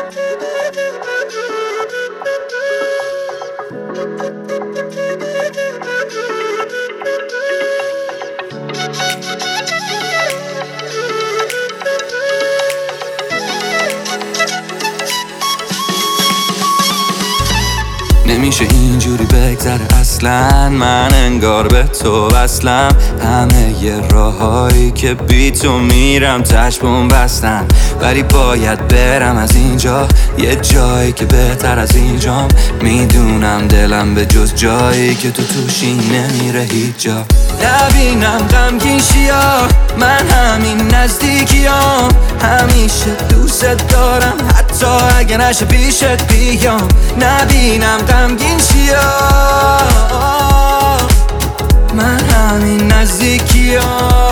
نمیشه اینجوری بگذره اصلا، من انگار به تو وصلم. همه ی راهایی که بی تو میرم چشمم بستن، ولی باید برم از اینجا یه جایی که بهتر از اینجام. میدونم دلم به جز جایی که تو توشی نمیره هیچ جا. نبینم غمگین شیا، من همین نزدیکیام. همیشه دوست دارم حتی اگه نشه پیشت بیام. نبینم غمگین شیا، من همین نزدیکیام.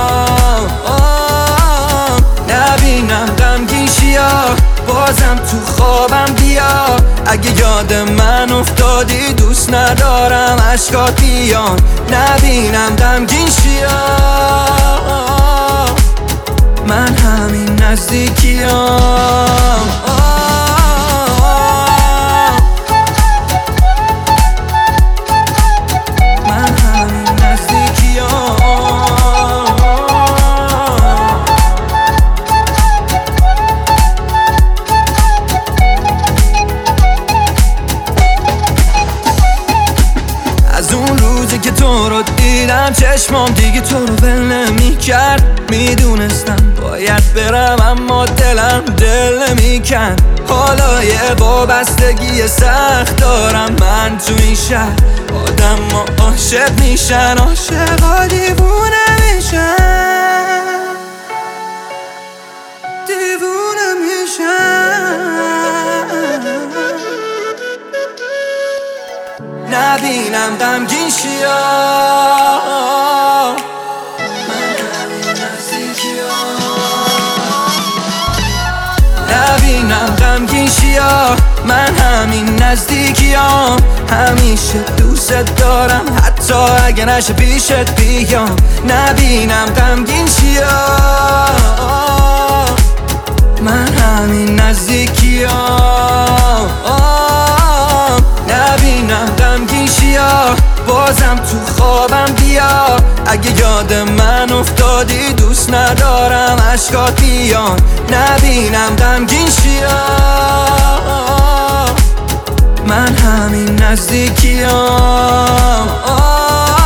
نبینم غمگین شیا، بازم تو خوابم بیا. اگه یاد من افتادی دوست ندارم اشکات بیان. نبینم غمگین شیا، من همین نزدیکیام. از اون روزی که تو رو دیدم چشمام دیگه تو رو ول نمی‌کرد. میدونستم باید برم اما دلم دل نمی‌کرد. حالا یه وابستگی سخت دارم من تو این شهر. آدم ها عاشق میشن، عاشقا دیوونه میشن، دیوونه میشن. نبینم غمگین شیا، من همین نزدیکیام. نبینم غمگین شیا، من همین نزدیکیام. همیشه دوست دارم حتی اگه نشه پیشت بیام. نبینم غمگین شیا، من همین نزدیکیام. نبینم غمگین شیا، بازم تو خوابم بیا. اگه یاد من افتادی دوست ندارم اشکات بیان. نبینم غمگین شیا، من همین نزدیکیام.